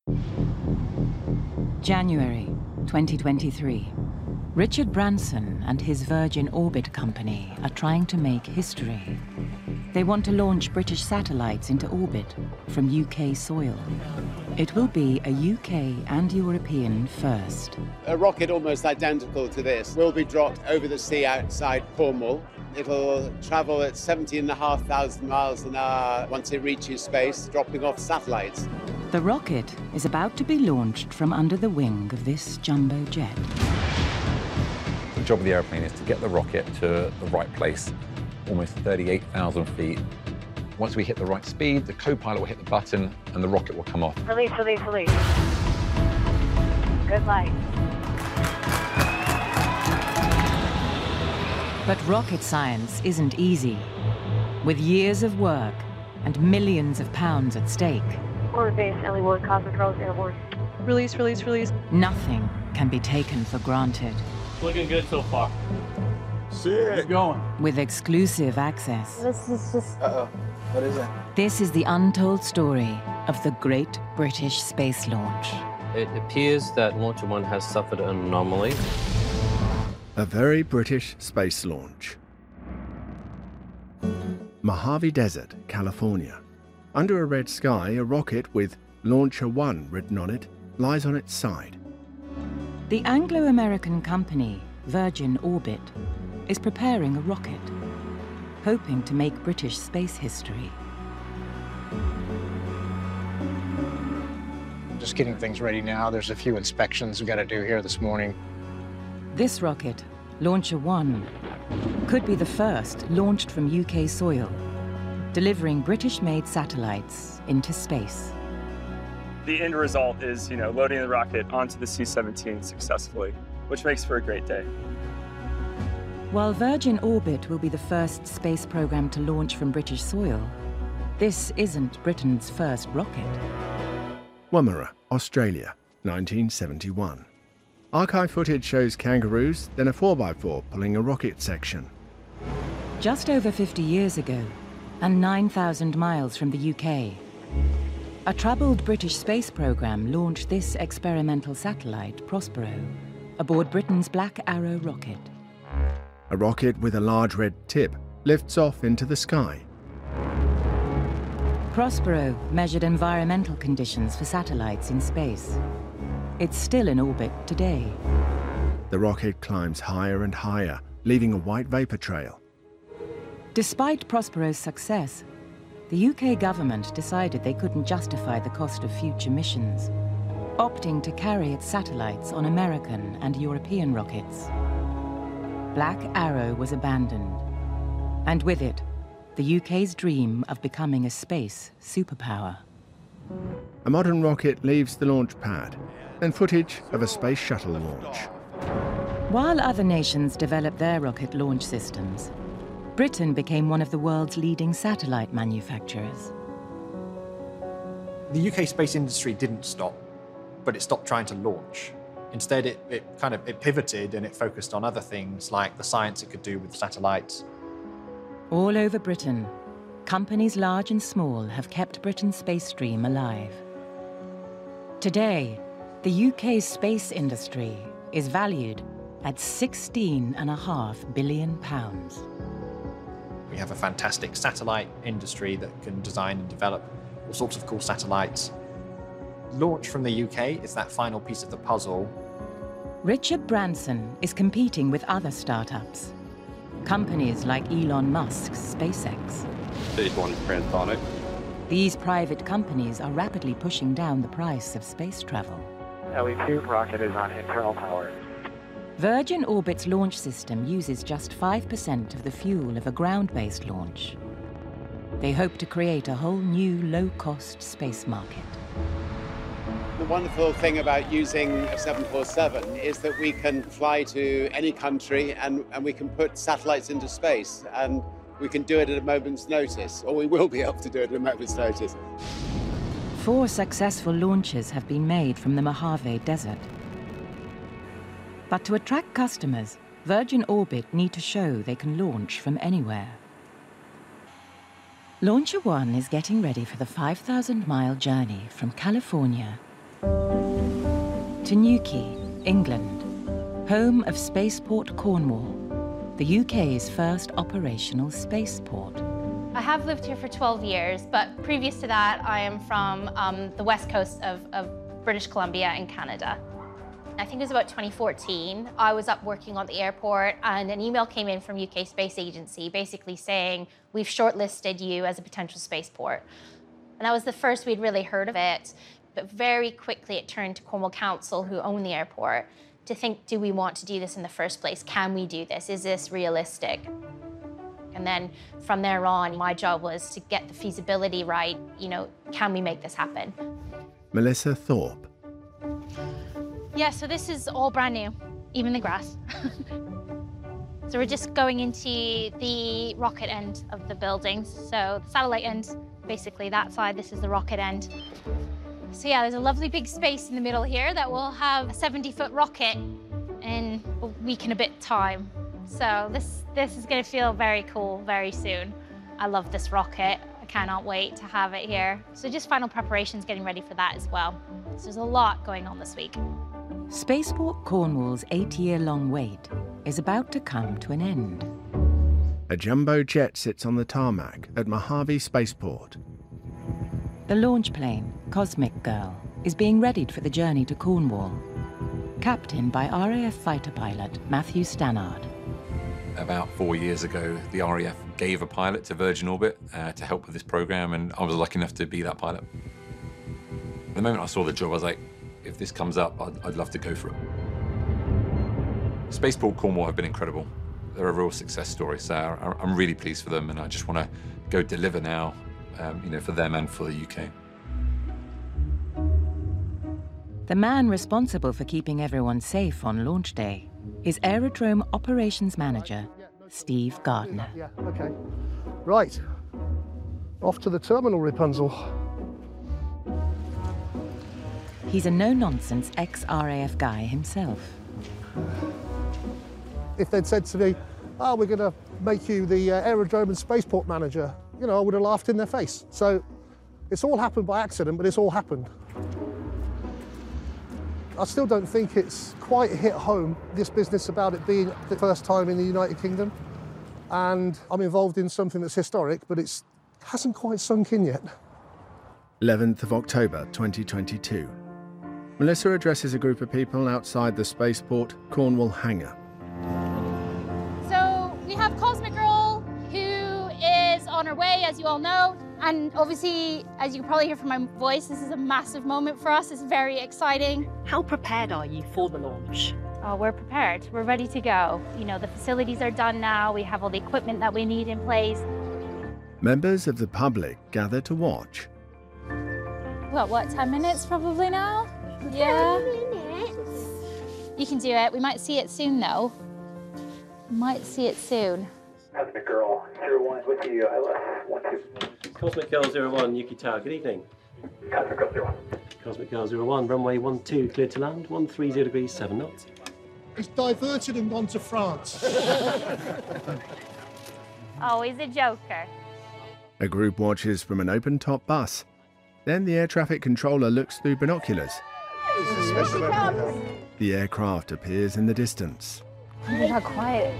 January 2023. Richard Branson and his Virgin Orbit company are trying to make history. They want to launch British satellites into orbit from UK soil. It will be a UK and European first. A rocket almost identical to this will be dropped over the sea outside Cornwall. It'll travel at 17,500 miles an hour once it reaches space, dropping off satellites. The rocket is about to be launched from under the wing of this jumbo jet. The job of the airplane is to get the rocket to the right place, almost 38,000 feet. Once we hit the right speed, the co-pilot will hit the button and the rocket will come off. Release, release, release. Good light. But rocket science isn't easy. With years of work and millions of pounds at stake, Orbit base, LE1, Cosmic Rose, airborne. Release, release, release. nothing can be taken for granted. Looking good so far. Sick. Keep going. With exclusive access, This is just... Uh-oh. What is it? this is the untold story of the Great British Space Launch. It appears that Launcher 1 has suffered an anomaly. A very British space launch. Mojave Desert, California. Under a red sky, a rocket with Launcher 1 written on it lies on its side. The Anglo-American company, Virgin Orbit, is preparing a rocket, hoping to make British space history. Just getting things ready now. There's a few inspections we've got to do here this morning. This rocket, Launcher 1, could be the first launched from UK soil, delivering British-made satellites into space. The end result is, loading the rocket onto the C-17 successfully, which makes for a great day. While Virgin Orbit will be the first space program to launch from British soil, this isn't Britain's first rocket. Woomera, Australia, 1971. Archive footage shows kangaroos, then a 4x4 pulling a rocket section. Just over 50 years ago, and 9,000 miles from the UK, a troubled British space program launched this experimental satellite, Prospero, aboard Britain's Black Arrow rocket. A rocket with a large red tip lifts off into the sky. Prospero measured environmental conditions for satellites in space. It's still in orbit today. The rocket climbs higher and higher, leaving a white vapor trail. Despite Prospero's success, the UK government decided they couldn't justify the cost of future missions, opting to carry its satellites on American and European rockets. Black Arrow was abandoned, and with it, the UK's dream of becoming a space superpower. A modern rocket leaves the launch pad, then footage of a space shuttle launch. While other nations developed their rocket launch systems, Britain became one of the world's leading satellite manufacturers. The UK space industry didn't stop, but it stopped trying to launch. Instead, it pivoted and it focused on other things like the science it could do with satellites. All over Britain, companies large and small have kept Britain's space dream alive. Today, the UK's space industry is valued at £16.5 billion. We have a fantastic satellite industry that can design and develop all sorts of cool satellites. Launch from the UK is that final piece of the puzzle. Richard Branson is competing with other startups. Companies like Elon Musk's SpaceX. Stage 1 transonic. These private companies are rapidly pushing down the price of space travel. LE2 rocket is on internal power. Virgin Orbit's launch system uses just 5% of the fuel of a ground-based launch. They hope to create a whole new low-cost space market. The wonderful thing about using a 747 is that we can fly to any country and we can put satellites into space, and we can do it at a moment's notice, or we will be able to do it at a moment's notice. 4 successful launches have been made from the Mojave Desert. But to attract customers, Virgin Orbit need to show they can launch from anywhere. Launcher 1 is getting ready for the 5,000-mile journey from California To Newquay, England, home of Spaceport Cornwall, the UK's first operational spaceport. I have lived here for 12 years, but previous to that, I am from the west coast of British Columbia in Canada. I think it was about 2014. I was up working on the airport and an email came in from UK Space Agency basically saying, we've shortlisted you as a potential spaceport. And that was the first we'd really heard of it. But very quickly it turned to Cornwall Council, who own the airport, to think, do we want to do this in the first place? Can we do this? Is this realistic? And then from there on, my job was to get the feasibility right. You know, can we make this happen? Melissa Thorpe. Yeah, so this is all brand new, even the grass. So we're just going into the rocket end of the buildings. So the satellite end, basically that side, this is the rocket end. So yeah, there's a lovely big space in the middle here that will have a 70-foot rocket in a week and a bit time. So this is going to feel very cool very soon. I love this rocket. I cannot wait to have it here. So just final preparations, getting ready for that as well. So there's a lot going on this week. Spaceport Cornwall's 8-year-long wait is about to come to an end. A jumbo jet sits on the tarmac at Mojave Spaceport. The launch plane, Cosmic Girl, is being readied for the journey to Cornwall, captained by RAF fighter pilot Matthew Stannard. About 4 years ago, the RAF gave a pilot to Virgin Orbit to help with this program, and I was lucky enough to be that pilot. The moment I saw the job, I was like, if this comes up, I'd love to go for it. Spaceport Cornwall have been incredible. They're a real success story, so I'm really pleased for them, and I just want to go deliver now, for them and for the UK. The man responsible for keeping everyone safe on launch day is Aerodrome Operations Manager Steve Gardner. Yeah, okay. Right. Off to the terminal, Rapunzel. He's a no-nonsense ex-RAF guy himself. If they'd said to me, oh, we're going to make you the aerodrome and spaceport manager, I would have laughed in their face. So it's all happened by accident, but it's all happened. I still don't think it's quite hit home, this business about it being the first time in the United Kingdom. And I'm involved in something that's historic, but it hasn't quite sunk in yet. 11th of October 2022. Melissa addresses a group of people outside the spaceport Cornwall hangar. So we have Cosmic Girl, who is on her way, as you all know. And obviously, as you can probably hear from my voice, this is a massive moment for us. It's very exciting. How prepared are you for the launch? Oh, we're prepared. We're ready to go. The facilities are done now. We have all the equipment that we need in place. Members of the public gather to watch. What, 10 minutes probably now? Yeah. 10 minutes. You can do it. We might see it soon, though. We might see it soon. Cosmic Girl 01 with you, ILS 12. Cosmic Girl 01, Yuki Tower, good evening. Cosmic Girl 01. Cosmic Girl 01, runway 12, clear to land, 130 degrees, 7 knots. It's diverted and gone to France. Always a joker. A group watches from an open-top bus. Then the air traffic controller looks through binoculars. The aircraft appears in the distance. Look how quiet.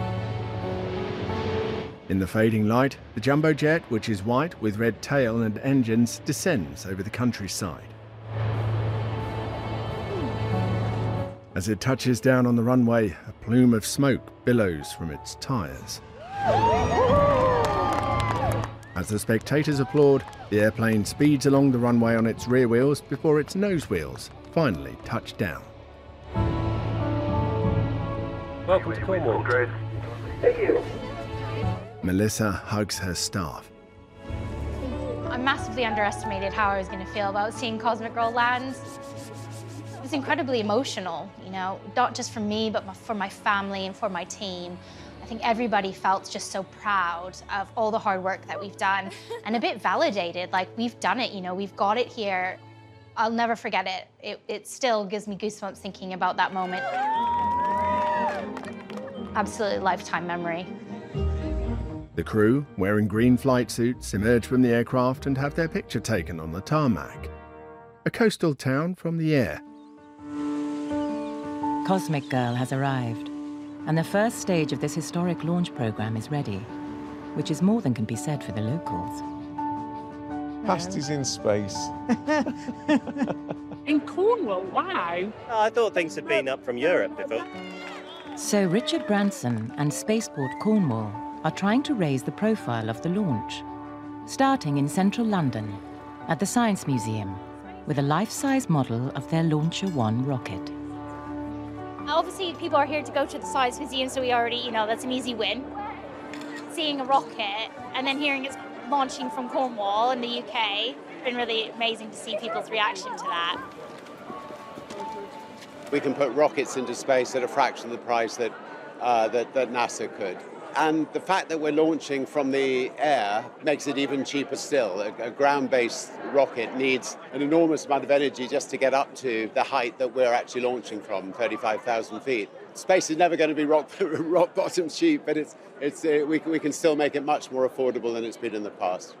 In the fading light, the jumbo jet, which is white with red tail and engines, descends over the countryside. As it touches down on the runway, a plume of smoke billows from its tyres. As the spectators applaud, the airplane speeds along the runway on its rear wheels before its nose wheels finally touch down. Welcome to Cornwall. Thank you. Melissa hugs her staff. I massively underestimated how I was going to feel about seeing Cosmic Girl land. It was incredibly emotional, not just for me, but for my family and for my team. I think everybody felt just so proud of all the hard work that we've done and a bit validated, like we've done it, we've got it here. I'll never forget it. It still gives me goosebumps thinking about that moment. Absolutely lifetime memory. The crew, wearing green flight suits, emerge from the aircraft and have their picture taken on the tarmac. a coastal town from the air. Cosmic Girl has arrived, and the first stage of this historic launch program is ready, which is more than can be said for the locals. Pasty's in space. In Cornwall, wow. I thought things had been up from Europe before. So Richard Branson and Spaceport Cornwall are trying to raise the profile of the launch, starting in central London at the Science Museum with a life-size model of their Launcher One rocket. Obviously, people are here to go to the Science Museum, so we already, that's an easy win. Seeing a rocket and then hearing it's launching from Cornwall in the UK, it's been really amazing to see people's reaction to that. We can put rockets into space at a fraction of the price that NASA could. And the fact that we're launching from the air makes it even cheaper still. A ground-based rocket needs an enormous amount of energy just to get up to the height that we're actually launching from, 35,000 feet. Space is never going to be rock bottom cheap, but we can still make it much more affordable than it's been in the past.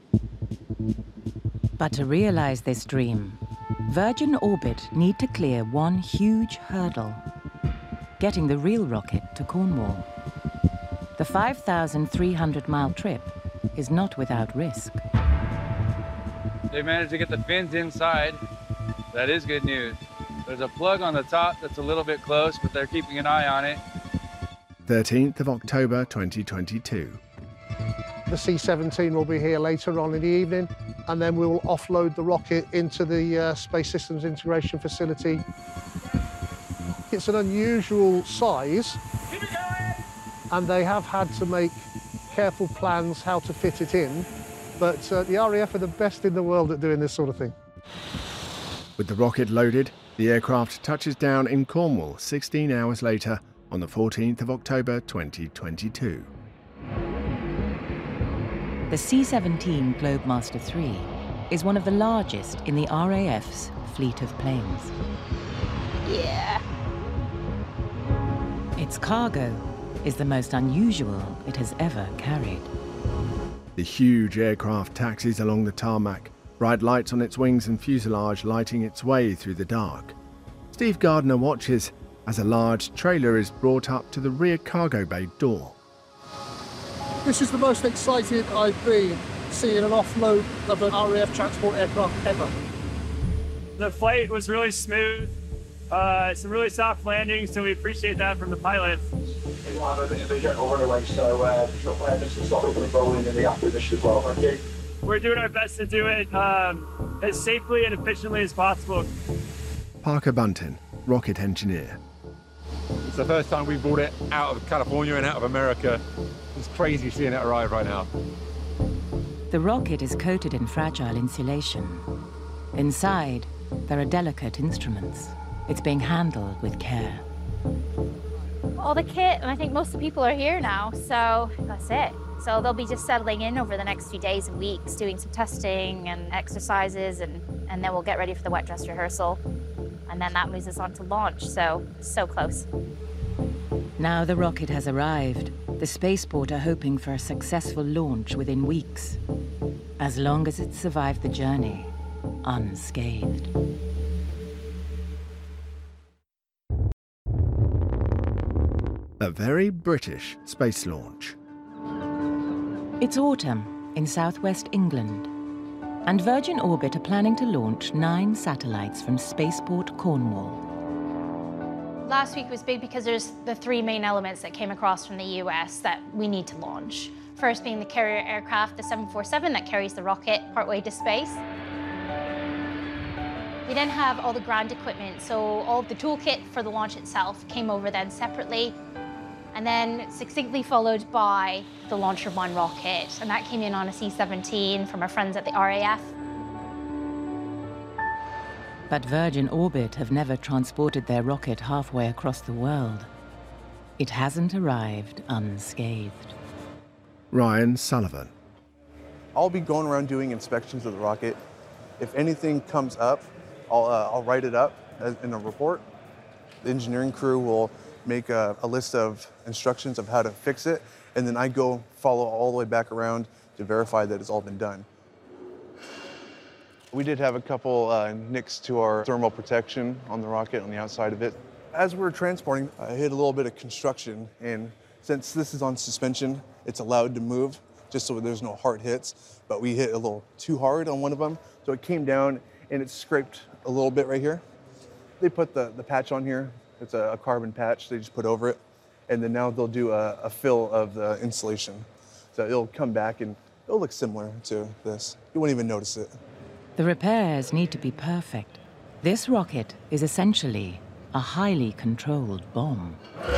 But to realize this dream, Virgin Orbit need to clear one huge hurdle: getting the real rocket to Cornwall. The 5,300-mile trip is not without risk. They managed to get the fins inside. That is good news. There's a plug on the top that's a little bit close, but they're keeping an eye on it. 13th of October 2022. The C-17 will be here later on in the evening, and then we will offload the rocket into the Space Systems Integration Facility. It's an unusual size, and they have had to make careful plans how to fit it in, but the RAF are the best in the world at doing this sort of thing. With the rocket loaded, the aircraft touches down in Cornwall 16 hours later on the 14th of October 2022. The C-17 Globemaster III is one of the largest in the RAF's fleet of planes. Yeah. Its cargo is the most unusual it has ever carried. The huge aircraft taxis along the tarmac, bright lights on its wings and fuselage lighting its way through the dark. Steve Gardner watches as a large trailer is brought up to the rear cargo bay door. This is the most excited I've been seeing an offload of an RAF transport aircraft ever. The flight was really smooth, some really soft landings, so we appreciate that from the pilots. We want a bit of a jet over the way, so just let us stop it rolling in the acquisition as well, thank you. We're doing our best to do it as safely and efficiently as possible. Parker Bunton, rocket engineer. It's the first time we brought it out of California and out of America. It's crazy seeing it arrive right now. The rocket is coated in fragile insulation. Inside, there are delicate instruments. It's being handled with care. All the kit, and I think most of the people are here now, so that's it. So they'll be just settling in over the next few days and weeks, doing some testing and exercises, and then we'll get ready for the wet dress rehearsal. And then that moves us on to launch, so close. Now the rocket has arrived. The spaceport are hoping for a successful launch within weeks, as long as it survived the journey unscathed. A very British space launch. It's autumn in southwest England, and Virgin Orbit are planning to launch 9 satellites from Spaceport Cornwall. Last week was big because there's the 3 main elements that came across from the US that we need to launch. First being the carrier aircraft, the 747, that carries the rocket partway to space. We then have all the ground equipment, so all of the toolkit for the launch itself came over then separately, and then succinctly followed by the Launcher One rocket, and that came in on a C-17 from our friends at the RAF. But Virgin Orbit have never transported their rocket halfway across the world. It hasn't arrived unscathed. Ryan Sullivan. I'll be going around doing inspections of the rocket. If anything comes up, I'll write it up in a report. The engineering crew will make a list of instructions of how to fix it, and then I go follow all the way back around to verify that it's all been done. We did have a couple nicks to our thermal protection on the rocket on the outside of it. As we were transporting, I hit a little bit of construction, and since this is on suspension, it's allowed to move just so there's no hard hits, but we hit a little too hard on one of them, so it came down and it scraped a little bit right here. They put the patch on here. It's a carbon patch they just put over it, and then now they'll do a fill of the insulation. So it'll come back and it'll look similar to this. You won't even notice it. The repairs need to be perfect. This rocket is essentially a highly controlled bomb.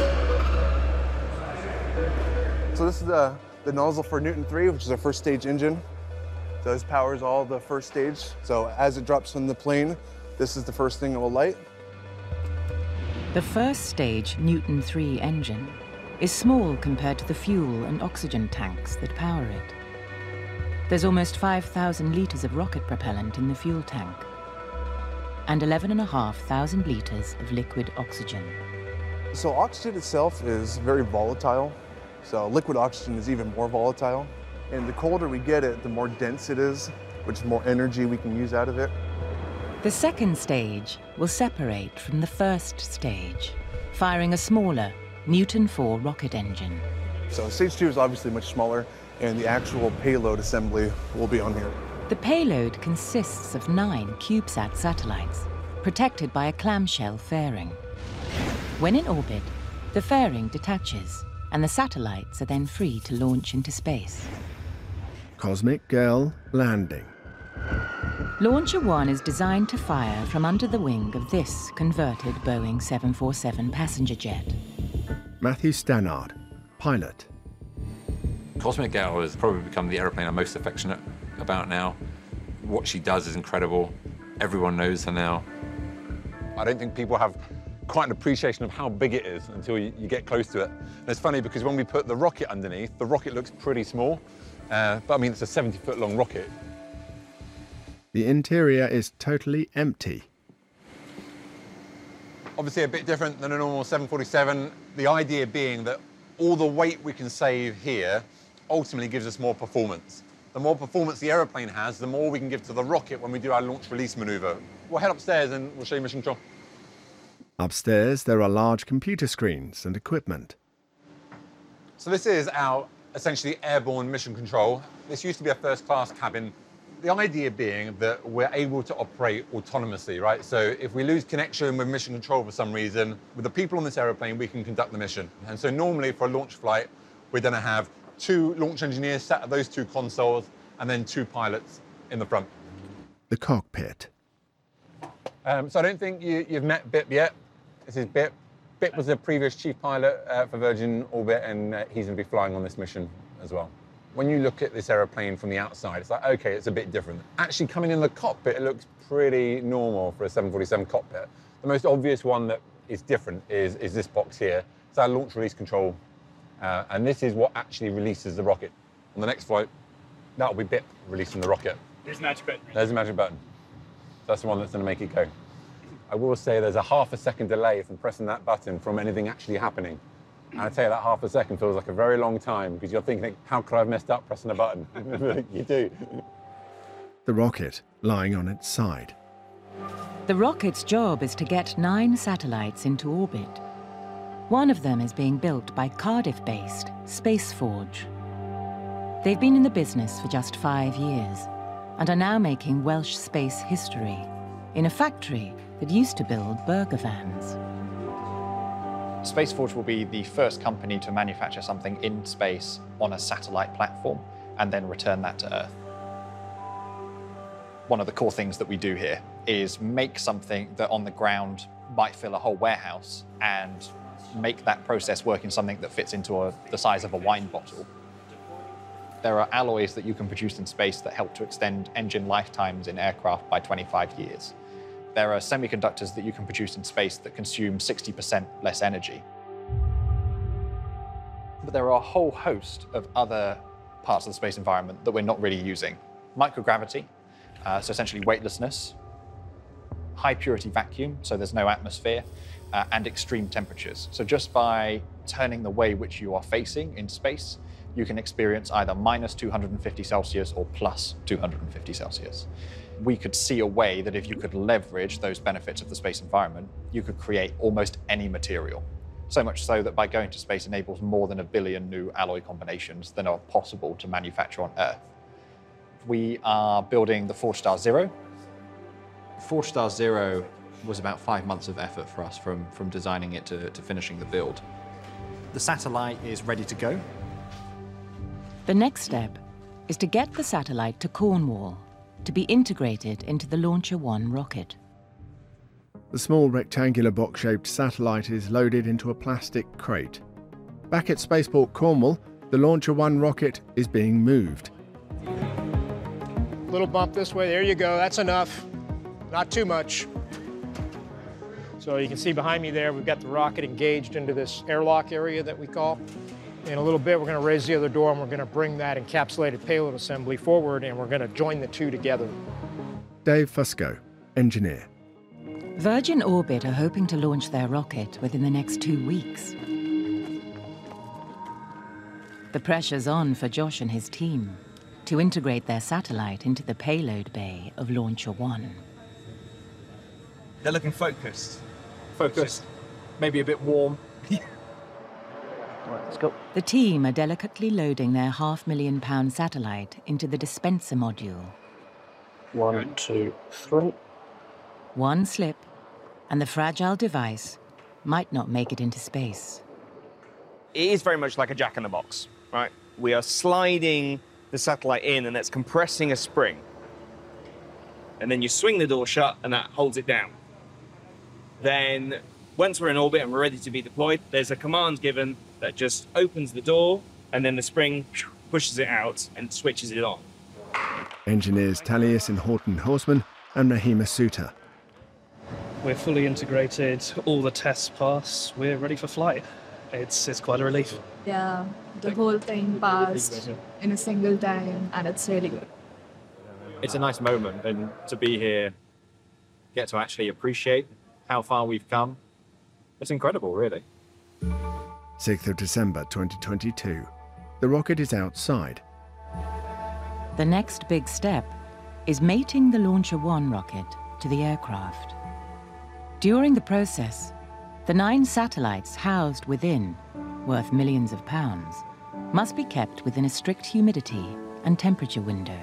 So this is the nozzle for Newton 3, which is our first stage engine. So this powers all the first stage. So as it drops from the plane, this is the first thing that will light. The first stage Newton 3 engine is small compared to the fuel and oxygen tanks that power it. There's almost 5,000 litres of rocket propellant in the fuel tank and 11,500 litres of liquid oxygen. So oxygen itself is very volatile. So liquid oxygen is even more volatile. And the colder we get it, the more dense it is, which is more energy we can use out of it. The second stage will separate from the first stage, firing a smaller Newton 4 rocket engine. So stage 2 is obviously much smaller, and the actual payload assembly will be on here. The payload consists of 9 CubeSat satellites, protected by a clamshell fairing. When in orbit, the fairing detaches, and the satellites are then free to launch into space. Cosmic Girl landing. Launcher 1 is designed to fire from under the wing of this converted Boeing 747 passenger jet. Matthew Stannard, pilot. Cosmic Girl has probably become the aeroplane I'm most affectionate about now. What she does is incredible. Everyone knows her now. I don't think people have quite an appreciation of how big it is until you get close to it. And it's funny because when we put the rocket underneath, the rocket looks pretty small, but I mean, it's a 70-foot long rocket. The interior is totally empty. Obviously a bit different than a normal 747, the idea being that all the weight we can save here ultimately gives us more performance. The more performance the aeroplane has, the more we can give to the rocket when we do our launch release maneuver. We'll head upstairs and we'll show you mission control. Upstairs, there are large computer screens and equipment. So this is our essentially airborne mission control. This used to be a first-class cabin. The idea being that we're able to operate autonomously, right? So if we lose connection with mission control for some reason, with the people on this aeroplane, we can conduct the mission. And so normally for a launch flight, we're going to have 2 launch engineers sat at those 2 consoles and then 2 pilots in the front. The cockpit. So I don't think you've met Bip yet. This is Bip. Bip was the previous chief pilot for Virgin Orbit, and he's going to be flying on this mission as well. When you look at this aeroplane from the outside, it's like, okay, it's a bit different. Actually, coming in the cockpit, it looks pretty normal for a 747 cockpit. The most obvious one that is different is this box here. It's our launch release control. And this is what actually releases the rocket. On the next flight, that'll be Bip releasing the rocket. There's a magic button. There's a magic button. That's the one that's going to make it go. I will say there's a half a second delay from pressing that button from anything actually happening. And I tell you, that half a second feels like a very long time because you're thinking, how could I have messed up pressing a button? You do. The rocket lying on its side. The rocket's job is to get 9 satellites into orbit. One of them is being built by Cardiff-based Spaceforge. They've been in the business for just 5 years and are now making Welsh space history in a factory that used to build burger vans. Spaceforge will be the first company to manufacture something in space on a satellite platform and then return that to Earth. One of the core things that we do here is make something that on the ground might fill a whole warehouse and make that process work in something that fits into the size of a wine bottle. There are alloys that you can produce in space that help to extend engine lifetimes in aircraft by 25 years. There are semiconductors that you can produce in space that consume 60% less energy. But there are a whole host of other parts of the space environment that we're not really using. Microgravity, so essentially weightlessness, high purity vacuum, so there's no atmosphere, and extreme temperatures. So just by turning the way which you are facing in space, you can experience either minus 250 Celsius or plus 250 Celsius. We could see a way that if you could leverage those benefits of the space environment, you could create almost any material. So much so that by going to space enables more than 1 billion new alloy combinations than are possible to manufacture on Earth. We are building the Forge Star Zero. Forge Star Zero was about 5 months of effort for us from designing it to finishing the build. The satellite is ready to go. The next step is to get the satellite to Cornwall to be integrated into the Launcher One rocket. The small rectangular box-shaped satellite is loaded into a plastic crate. Back at Spaceport Cornwall, the Launcher One rocket is being moved. Little bump this way, there you go, that's enough. Not too much. So you can see behind me there, we've got the rocket engaged into this airlock area that we call. In a little bit, we're going to raise the other door and we're going to bring that encapsulated payload assembly forward and we're going to join the two together. Dave Fusco, engineer. Virgin Orbit are hoping to launch their rocket within the next 2 weeks. The pressure's on for Josh and his team to integrate their satellite into the payload bay of Launcher One. They're looking focused. Focused, maybe a bit warm. Right, let's go. The team are delicately loading their £500,000 satellite into the dispenser module. 1, 2, 3. One slip, and the fragile device might not make it into space. It is very much like a jack-in-the-box, right? We are sliding the satellite in, and that's compressing a spring. And then you swing the door shut, and that holds it down. Then, once we're in orbit and we're ready to be deployed, there's a command given that just opens the door, and then the spring pushes it out and switches it on. Engineers Tallius and Horton Horseman and Rahima Suter. We're fully integrated, all the tests pass, we're ready for flight. It's quite a relief. Yeah, the whole thing passed in a single time, and it's really good. It's a nice moment, and to be here, get to actually appreciate how far we've come. It's incredible, really. 6th of December 2022. The rocket is outside. The next big step is mating the Launcher One rocket to the aircraft. During the process, the 9 satellites housed within, worth millions of pounds, must be kept within a strict humidity and temperature window.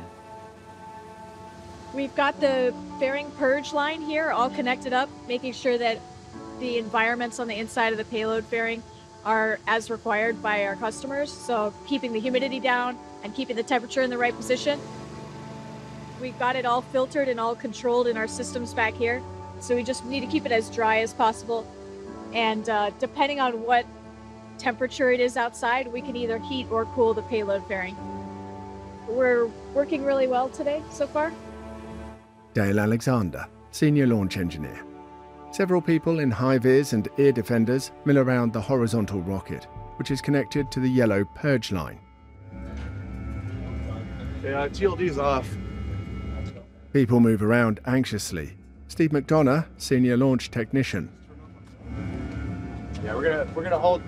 We've got the fairing purge line here all connected up, making sure that the environments on the inside of the payload fairing are as required by our customers. So keeping the humidity down and keeping the temperature in the right position. We've got it all filtered and all controlled in our systems back here. So we just need to keep it as dry as possible. And depending on what temperature it is outside, we can either heat or cool the payload fairing. We're working really well today so far. Dale Alexander, Senior Launch Engineer. Several people in high-vis and ear defenders mill around the horizontal rocket, which is connected to the yellow purge line. Yeah, TLD's off. People move around anxiously. Steve McDonough, Senior Launch Technician. Yeah, we're gonna hold.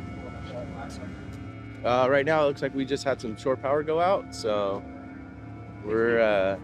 Right now, it looks like we just had some shore power go out, so we're.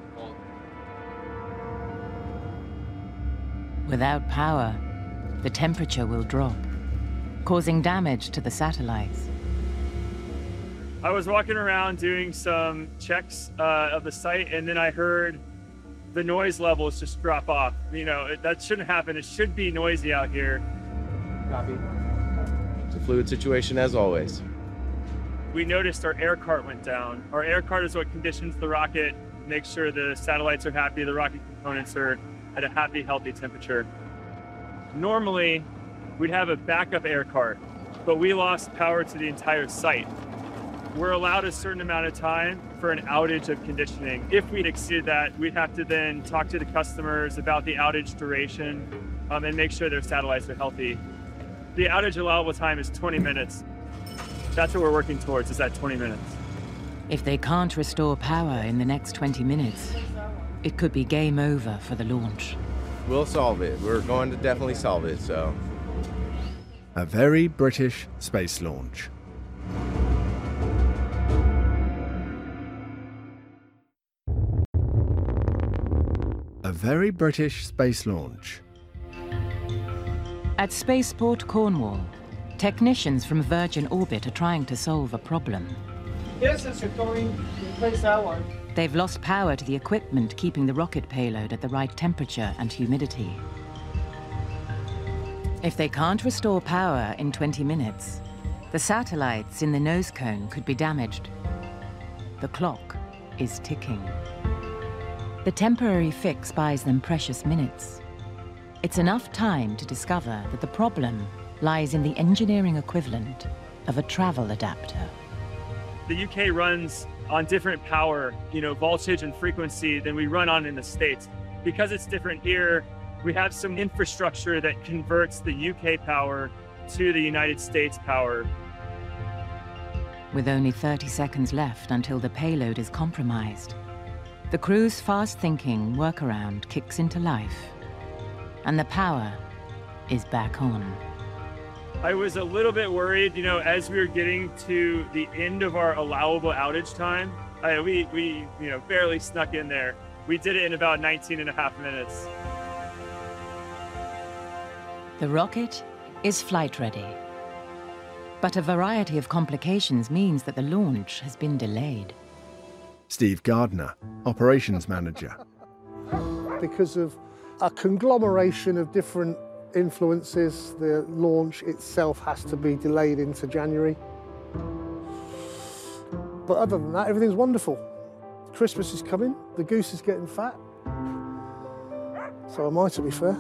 Without power, the temperature will drop, causing damage to the satellites. I was walking around doing some checks of the site, and then I heard the noise levels just drop off. You know, that shouldn't happen. It should be noisy out here. Copy. It's a fluid situation as always. We noticed our air cart went down. Our air cart is what conditions the rocket, makes sure the satellites are happy, the rocket components are at a happy, healthy temperature. Normally, we'd have a backup air cart, but we lost power to the entire site. We're allowed a certain amount of time for an outage of conditioning. If we'd exceeded that, we'd have to then talk to the customers about the outage duration and make sure their satellites are healthy. The outage allowable time is 20 minutes. That's what we're working towards, is that 20 minutes. If they can't restore power in the next 20 minutes, it could be game over for the launch. We'll solve it. We're going to definitely solve it, so. A very British space launch. very British space launch. At Spaceport Cornwall, technicians from Virgin Orbit are trying to solve a problem. Yes, it's going to replace that one. They've lost power to the equipment keeping the rocket payload at the right temperature and humidity. If they can't restore power in 20 minutes, the satellites in the nose cone could be damaged. The clock is ticking. The temporary fix buys them precious minutes. It's enough time to discover that the problem lies in the engineering equivalent of a travel adapter. The UK runs on different power, voltage and frequency than we run on in the States. Because it's different here, we have some infrastructure that converts the UK power to the United States power. With only 30 seconds left until the payload is compromised, the crew's fast-thinking workaround kicks into life, and the power is back on. I was a little bit worried, as we were getting to the end of our allowable outage time. We barely snuck in there. We did it in about 19 and a half minutes. The rocket is flight ready. But a variety of complications means that the launch has been delayed. Steve Gardner, operations manager. Because of a conglomeration of different influences, the launch itself has to be delayed into January. But other than that, everything's wonderful. Christmas is coming, the goose is getting fat. So am I, to be fair.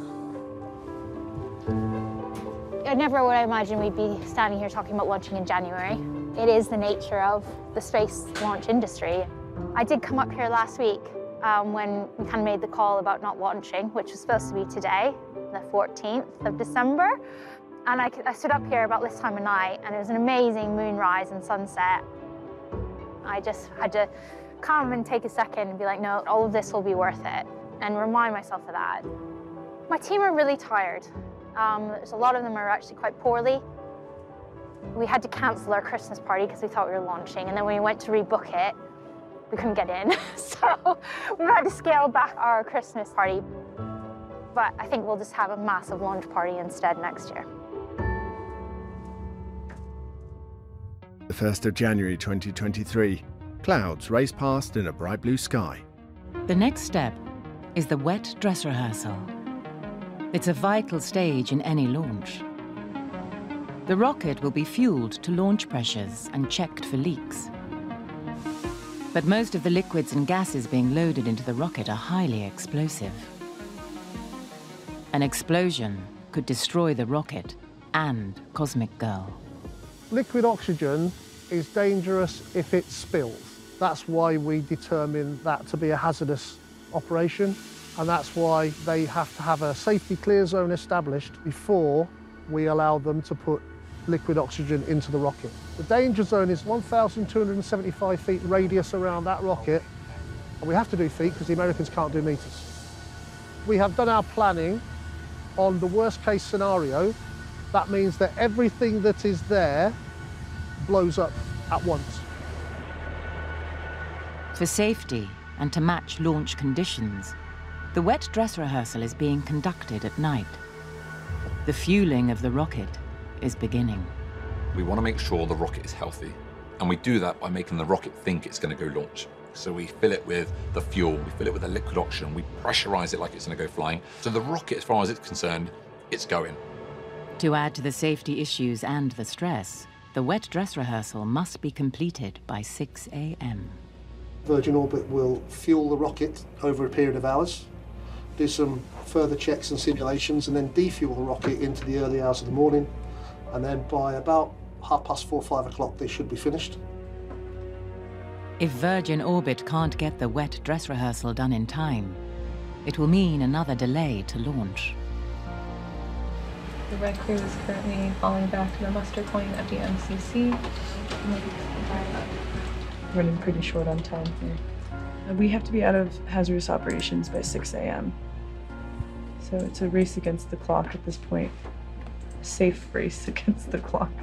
I never would have imagined we'd be standing here talking about launching in January. It is the nature of the space launch industry. I did come up here last week when we kind of made the call about not launching, which was supposed to be today, the 14th of December. And I stood up here about this time of night, and it was an amazing moonrise and sunset. I just had to come and take a second and be like, no, all of this will be worth it, and remind myself of that. My team are really tired. A lot of them are actually quite poorly. We had to cancel our Christmas party because we thought we were launching, and then when we went to rebook it, we couldn't get in. So we had to scale back our Christmas party. But I think we'll just have a massive launch party instead next year. The 1st of January 2023, clouds race past in a bright blue sky. The next step is the wet dress rehearsal. It's a vital stage in any launch. The rocket will be fueled to launch pressures and checked for leaks. But most of the liquids and gases being loaded into the rocket are highly explosive. An explosion could destroy the rocket and Cosmic Girl. Liquid oxygen is dangerous if it spills. That's why we determine that to be a hazardous operation, and that's why they have to have a safety clear zone established before we allow them to put liquid oxygen into the rocket. The danger zone is 1,275 feet radius around that rocket, and we have to do feet because the Americans can't do meters. We have done our planning on the worst case scenario. That means that everything that is there blows up at once. For safety and to match launch conditions, the wet dress rehearsal is being conducted at night. The fueling of the rocket is beginning. We want to make sure the rocket is healthy, and we do that by making the rocket think it's going to go launch. So we fill it with the fuel, we fill it with the liquid oxygen, we pressurize it like it's going to go flying. So the rocket, as far as it's concerned, it's going. To add to the safety issues and the stress, the wet dress rehearsal must be completed by 6 a.m. Virgin Orbit will fuel the rocket over a period of hours, do some further checks and simulations, and then defuel the rocket into the early hours of the morning. And then by about 4:30, 5 o'clock, they should be finished. If Virgin Orbit can't get the wet dress rehearsal done in time, it will mean another delay to launch. The red crew is currently falling back to the muster point at the MCC. Running pretty short on time here. We have to be out of hazardous operations by 6 a.m. So it's a race against the clock at this point. A safe race against the clock.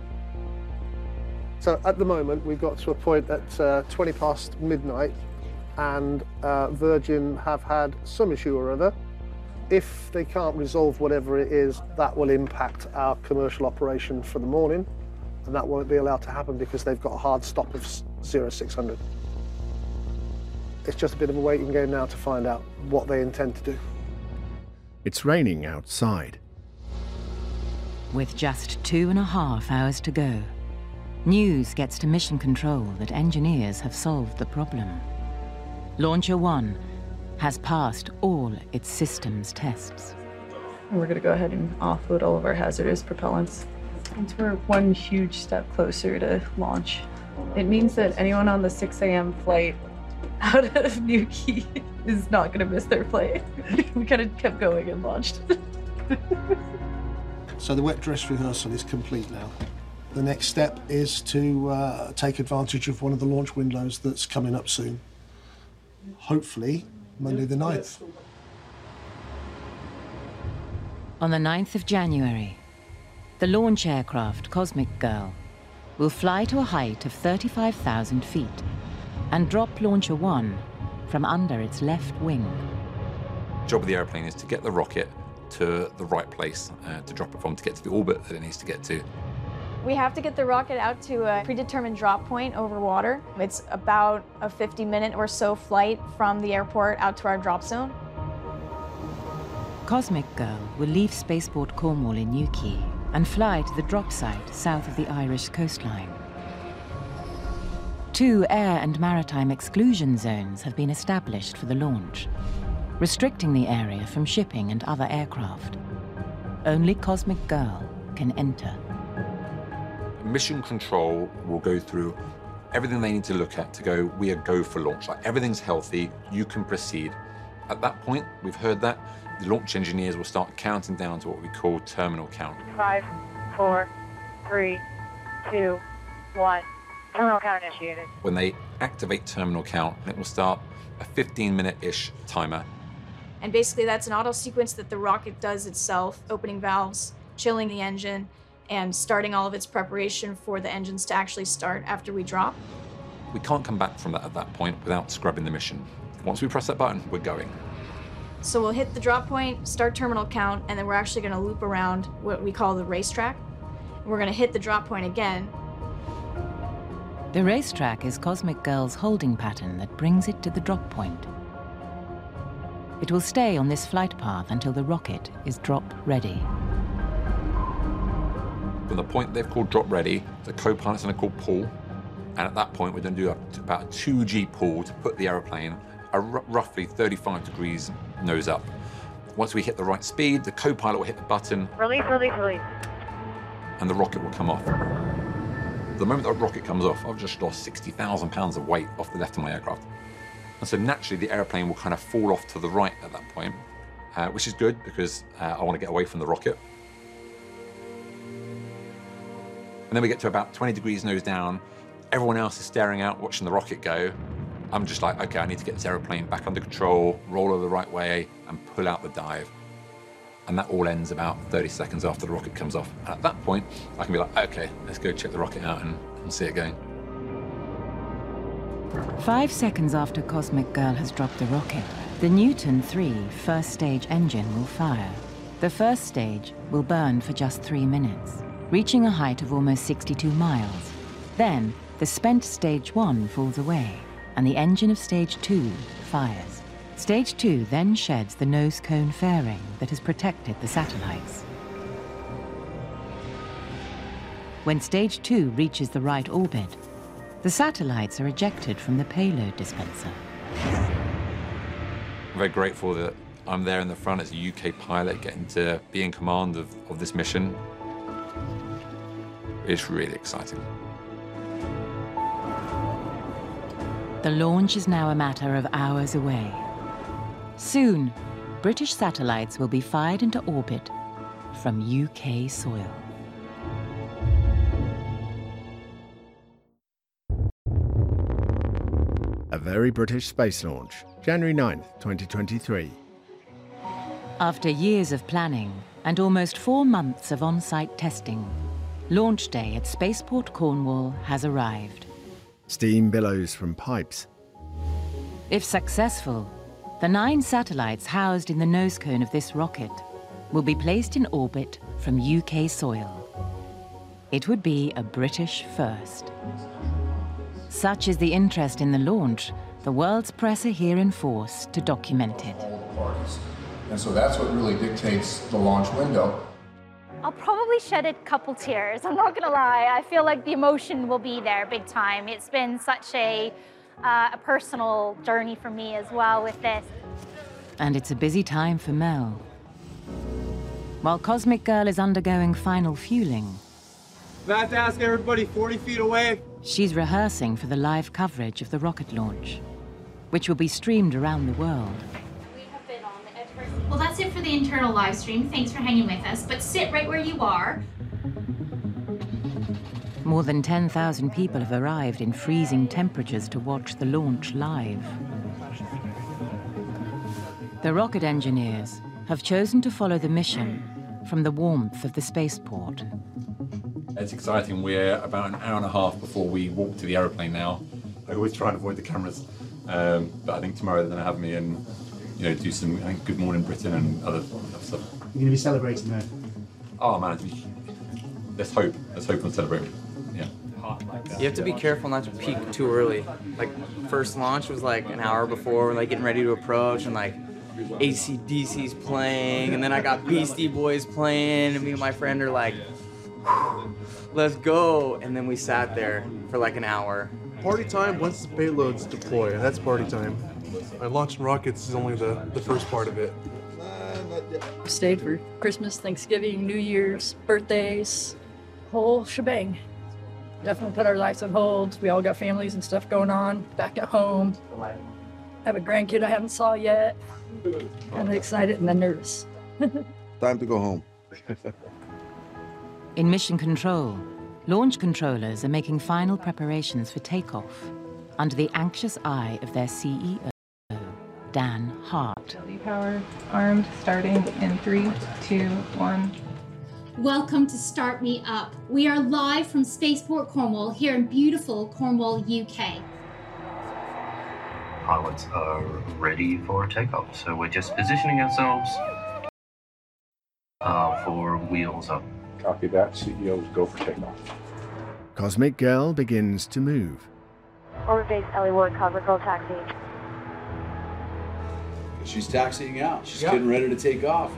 So at the moment, we've got to a point at 20 past midnight, and Virgin have had some issue or other. If they can't resolve whatever it is, that will impact our commercial operation for the morning, and that won't be allowed to happen because they've got a hard stop of 0600. It's just a bit of a waiting game now to find out what they intend to do. It's raining outside. With just 2.5 hours to go, news gets to Mission Control that engineers have solved the problem. Launcher 1 has passed all its systems tests. We're going to go ahead and offload all of our hazardous propellants. Since we're one huge step closer to launch, it means that anyone on the 6 a.m. flight out of Newquay is not going to miss their flight. We kind of kept going and launched. So the wet dress rehearsal is complete now. The next step is to take advantage of one of the launch windows that's coming up soon. Hopefully, Monday the 9th. On the 9th of January, the launch aircraft Cosmic Girl will fly to a height of 35,000 feet and drop Launcher 1 from under its left wing. The job of the airplane is to get the rocket to the right place to drop it from, to get to the orbit that it needs to get to. We have to get the rocket out to a predetermined drop point over water. It's about a 50-minute or so flight from the airport out to our drop zone. Cosmic Girl will leave Spaceport Cornwall in Newquay and fly to the drop site south of the Irish coastline. 2 air and maritime exclusion zones have been established for the launch, restricting the area from shipping and other aircraft. Only Cosmic Girl can enter. Mission Control will go through everything they need to look at to go, we are go for launch. Like, everything's healthy, you can proceed. At that point, we've heard that, the launch engineers will start counting down to what we call terminal count. 5, 4, 3, 2, 1. Terminal count initiated. When they activate terminal count, it will start a 15-minute-ish timer. And basically that's an auto sequence that the rocket does itself, opening valves, chilling the engine, and starting all of its preparation for the engines to actually start after we drop. We can't come back from that at that point without scrubbing the mission. Once we press that button, we're going. So we'll hit the drop point, start terminal count, and then we're actually going to loop around what we call the racetrack. We're going to hit the drop point again. The racetrack is Cosmic Girl's holding pattern that brings it to the drop point. It will stay on this flight path until the rocket is drop ready. From the point they've called drop ready, the co-pilot's going to call pull, and at that point we're going to do about a 2G pull to put the aeroplane roughly 35 degrees nose up. Once we hit the right speed, the co-pilot will hit the button. Release, release, release. And the rocket will come off. The moment that rocket comes off, I've just lost 60,000 pounds of weight off the left of my aircraft. And so naturally the airplane will kind of fall off to the right at that point, which is good because I want to get away from the rocket. And then we get to about 20 degrees nose down. Everyone else is staring out, watching the rocket go. I'm just like, okay, I need to get this aeroplane back under control, roll it the right way, and pull out the dive. And that all ends about 30 seconds after the rocket comes off. And at that point, I can be like, okay, let's go check the rocket out and see it going. 5 seconds after Cosmic Girl has dropped the rocket, the Newton 3 first stage engine will fire. The first stage will burn for just 3 minutes, reaching a height of almost 62 miles. Then, the spent stage 1 falls away, and the engine of stage 2 fires. Stage 2 then sheds the nose cone fairing that has protected the satellites. When stage 2 reaches the right orbit, the satellites are ejected from the payload dispenser. I'm very grateful that I'm there in the front as a UK pilot, getting to be in command of this mission. It's really exciting. The launch is now a matter of hours away. Soon, British satellites will be fired into orbit from UK soil. A very British space launch, January 9th, 2023. After years of planning and almost 4 months of on-site testing, launch day at Spaceport Cornwall has arrived. Steam billows from pipes. If successful, the 9 satellites housed in the nose cone of this rocket will be placed in orbit from UK soil. It would be a British first. Such is the interest in the launch, the world's press are here in force to document it. And so that's what really dictates the launch window. I'll probably shed a couple tears, I'm not gonna lie. I feel like the emotion will be there big time. It's been such a personal journey for me as well with this. And it's a busy time for Mel. While Cosmic Girl is undergoing final fueling, I have to ask everybody 40 feet away. She's rehearsing for the live coverage of the rocket launch, which will be streamed around the world. Well, that's it for the internal live stream. Thanks for hanging with us, but sit right where you are. More than 10,000 people have arrived in freezing temperatures to watch the launch live. The rocket engineers have chosen to follow the mission from the warmth of the spaceport. It's exciting. We're about an hour and a half before we walk to the aeroplane now. I always try and avoid the cameras, but I think tomorrow they're going to have me and do some Good Morning Britain and other stuff. You're going to be celebrating there? Oh man, let's hope and celebrate. Yeah. You have to be careful not to peak too early. Like first launch was like an hour before, we're like getting ready to approach, and like AC/DC's playing, and then I got Beastie Boys playing, and me and my friend are like, let's go, and then we sat there for like an hour. Party time once the payloads deploy, that's party time. Launching rockets is only the first part of it. Stayed for Christmas, Thanksgiving, New Year's, birthdays, whole shebang. Definitely put our lives on hold. We all got families and stuff going on back at home. I have a grandkid I haven't saw yet. I'm excited and then nervous. Time to go home. In Mission Control, launch controllers are making final preparations for takeoff under the anxious eye of their CEO, Dan Hart. Power armed, starting in 3, 2, 1. Welcome to Start Me Up. We are live from Spaceport Cornwall here in beautiful Cornwall, UK. Pilots are ready for takeoff, so we're just positioning ourselves for wheels up. Copy that. CEOs go for takeoff. Cosmic Girl begins to move. Orbit base LE1, Cosmic Girl taxi. She's taxiing out. She's getting ready to take off.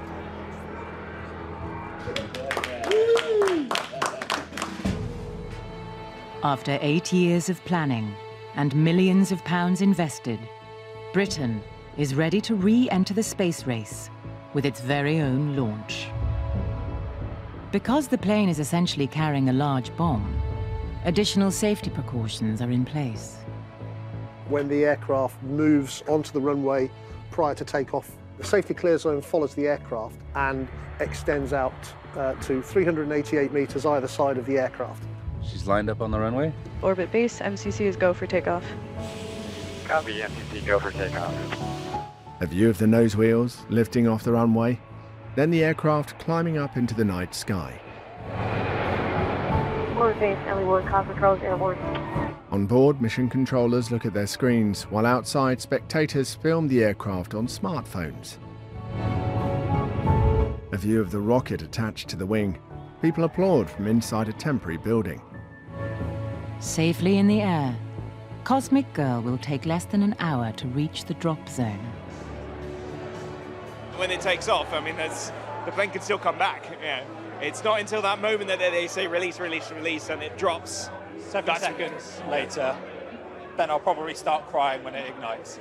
After 8 years of planning and millions of pounds invested, Britain is ready to re-enter the space race with its very own launch. Because the plane is essentially carrying a large bomb, additional safety precautions are in place. When the aircraft moves onto the runway prior to takeoff, the safety clear zone follows the aircraft and extends out to 388 meters either side of the aircraft. She's lined up on the runway. Orbit base, MCC is go for takeoff. Copy, MCC, go for takeoff. A view of the nose wheels lifting off the runway, then the aircraft climbing up into the night sky. Orbit base LE1, Cosmic Girl airborne. On board, mission controllers look at their screens, while outside, spectators film the aircraft on smartphones. A view of the rocket attached to the wing. People applaud from inside a temporary building. Safely in the air, Cosmic Girl will take less than an hour to reach the drop zone. When it takes off, I mean, the plane can still come back. Yeah. It's not until that moment that they say release, release, release, and it drops. 7 seconds later, then I'll probably start crying when it ignites.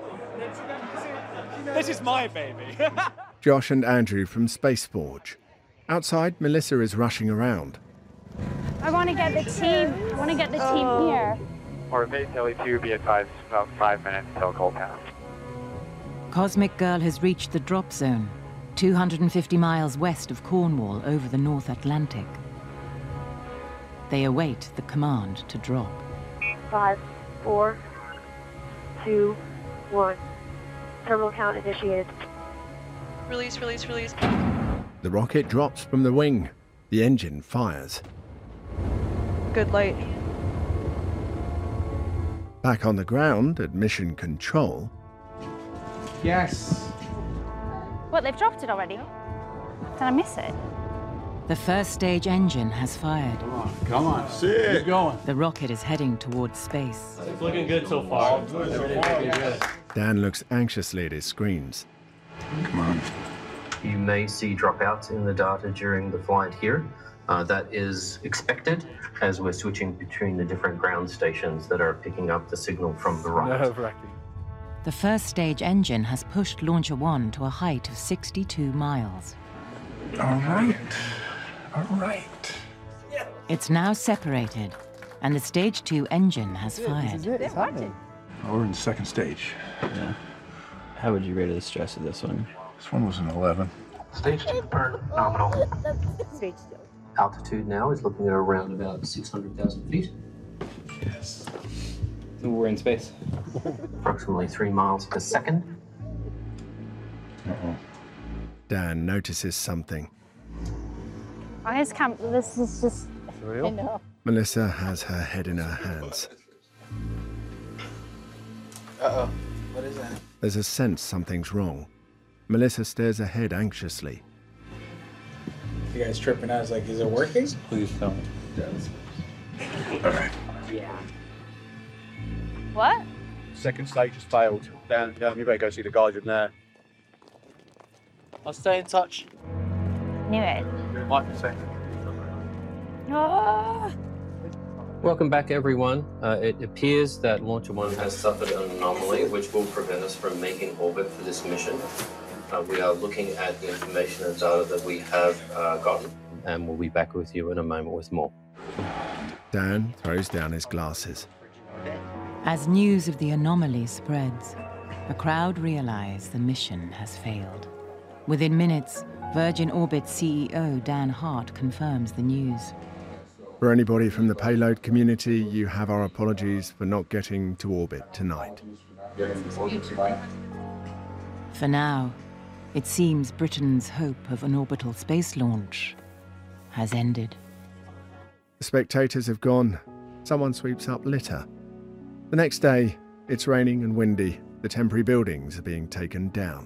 This is my baby. Josh and Andrew from Space Forge. Outside, Melissa is rushing around. I want to get the team. I want to get the team here. Orbit base LE2, be advised, about 5 minutes till Cold Town. Cosmic Girl has reached the drop zone, 250 miles west of Cornwall over the North Atlantic. They await the command to drop. 5, 4, 2, 1. Terminal count initiated. Release, release, release. The rocket drops from the wing. The engine fires. Good light. Back on the ground at Mission Control, Yes. What, they've dropped it already? Did I miss it? The first stage engine has fired. Come on. Keep going. The rocket is heading towards space. It's looking good so far. Dan looks anxiously at his screens. Come on. You may see dropouts in the data during the flight here. That is expected as we're switching between the different ground stations that are picking up the signal from the rocket. Nerve-wracking. The first stage engine has pushed Launcher 1 to a height of 62 miles. All right. All right. It's now separated, and the Stage 2 engine has fired. It's happening. Oh, we're in the second stage. Yeah. How would you rate the stress of this one? This one was an 11. Stage 2 burn nominal. Altitude now is looking at around about 600,000 feet. Yes. So we're in space. Approximately 3 miles per second. Uh-oh. Dan notices something. I just can't. This is just. Real? I know. Melissa has her head in her hands. Uh-oh. What is that? There's a sense something's wrong. Melissa stares ahead anxiously. You guys tripping out? Like, is it working? Please tell me. All right. Yeah. What? Second stage has failed. Dan, you better go see the guys in there. I'll stay in touch. Knew it. Might be second. Ah. Welcome back, everyone. It appears that Launcher 1 has suffered an anomaly which will prevent us from making orbit for this mission. We are looking at the information and data that we have gotten, and we'll be back with you in a moment with more. Dan throws down his glasses. As news of the anomaly spreads, the crowd realize the mission has failed. Within minutes, Virgin Orbit CEO Dan Hart confirms the news. For anybody from the payload community, you have our apologies for not getting to orbit tonight. For now, it seems Britain's hope of an orbital space launch has ended. The spectators have gone. Someone sweeps up litter. The next day, it's raining and windy. The temporary buildings are being taken down.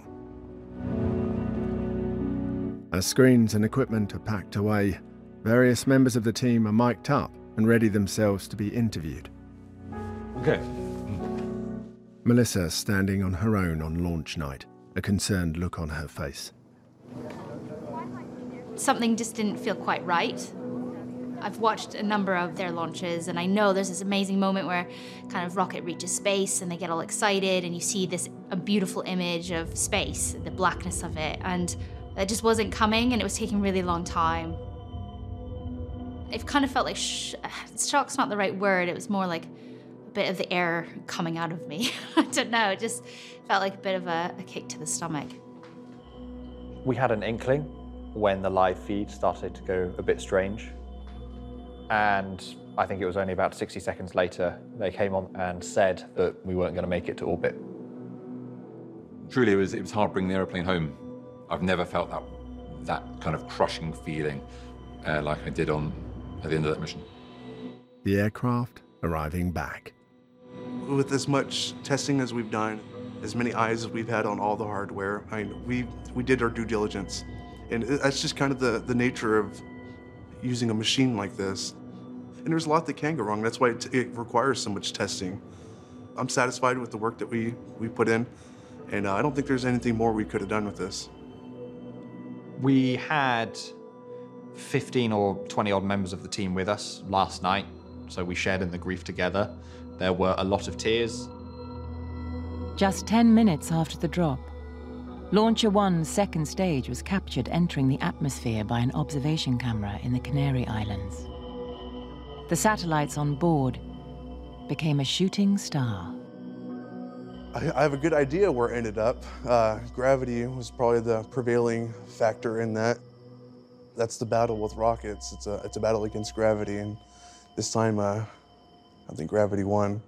As screens and equipment are packed away, various members of the team are mic'd up and ready themselves to be interviewed. Okay. Melissa standing on her own on launch night, a concerned look on her face. Something just didn't feel quite right. I've watched a number of their launches, and I know there's this amazing moment where kind of rocket reaches space and they get all excited and you see a beautiful image of space, the blackness of it, and that just wasn't coming, and it was taking a really long time. It kind of felt like, shock's not the right word, it was more like a bit of the air coming out of me. I don't know, it just felt like a bit of a kick to the stomach. We had an inkling when the live feed started to go a bit strange. And I think it was only about 60 seconds later, they came on and said that we weren't going to make it to orbit. Truly, it was hard bringing the aeroplane home. I've never felt that kind of crushing feeling like I did at the end of that mission. The aircraft arriving back. With as much testing as we've done, as many eyes as we've had on all the hardware, we did our due diligence. And that's just kind of the nature of using a machine like this. And there's a lot that can go wrong. That's why it requires so much testing. I'm satisfied with the work that we put in, and I don't think there's anything more we could have done with this. We had 15 or 20 odd members of the team with us last night, so we shared in the grief together. There were a lot of tears. Just 10 minutes after the drop, Launcher 1's second stage was captured entering the atmosphere by an observation camera in the Canary Islands. The satellites on board became a shooting star. I have a good idea where it ended up. Gravity was probably the prevailing factor in that. That's the battle with rockets. It's a battle against gravity, and this time I think gravity won.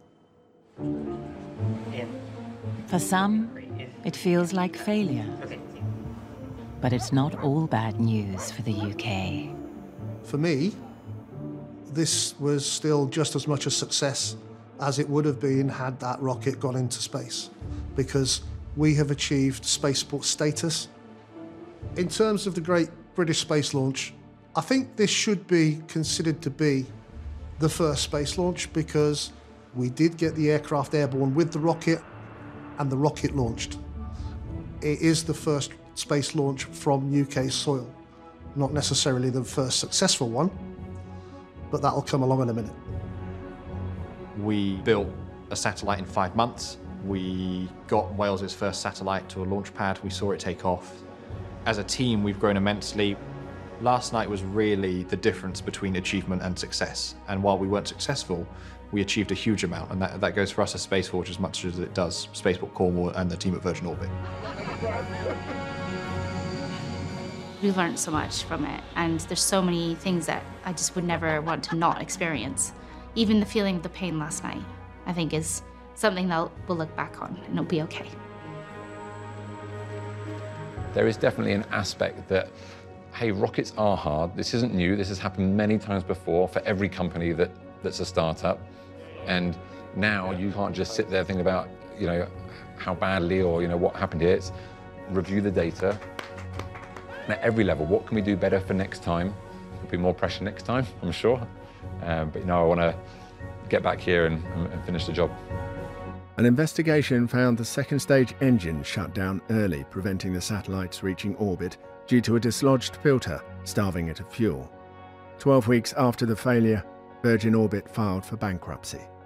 For some, it feels like failure. But it's not all bad news for the UK. For me, this was still just as much a success as it would have been had that rocket gone into space, because we have achieved spaceport status. In terms of the Great British Space Launch, I think this should be considered to be the first space launch, because we did get the aircraft airborne with the rocket and the rocket launched. It is the first space launch from UK soil. Not necessarily the first successful one, but that'll come along in a minute. We built a satellite in 5 months. We got Wales's first satellite to a launch pad. We saw it take off. As a team, we've grown immensely. Last night was really the difference between achievement and success. And while we weren't successful, we achieved a huge amount. And that goes for us as Space Forge as much as it does Spaceport Cornwall and the team at Virgin Orbit. We learned so much from it, and there's so many things that I just would never want to not experience. Even the feeling of the pain last night, I think, is something that we'll look back on and it'll be okay. There is definitely an aspect that, hey, rockets are hard. This isn't new. This has happened many times before for every company that's a startup. And now you can't just sit there thinking about, how badly or, what happened here. It's review the data. And at every level, what can we do better for next time? There'll be more pressure next time, I'm sure. But I want to get back here and finish the job. An investigation found the second stage engine shut down early, preventing the satellites reaching orbit due to a dislodged filter, starving it of fuel. 12 weeks after the failure, Virgin Orbit filed for bankruptcy.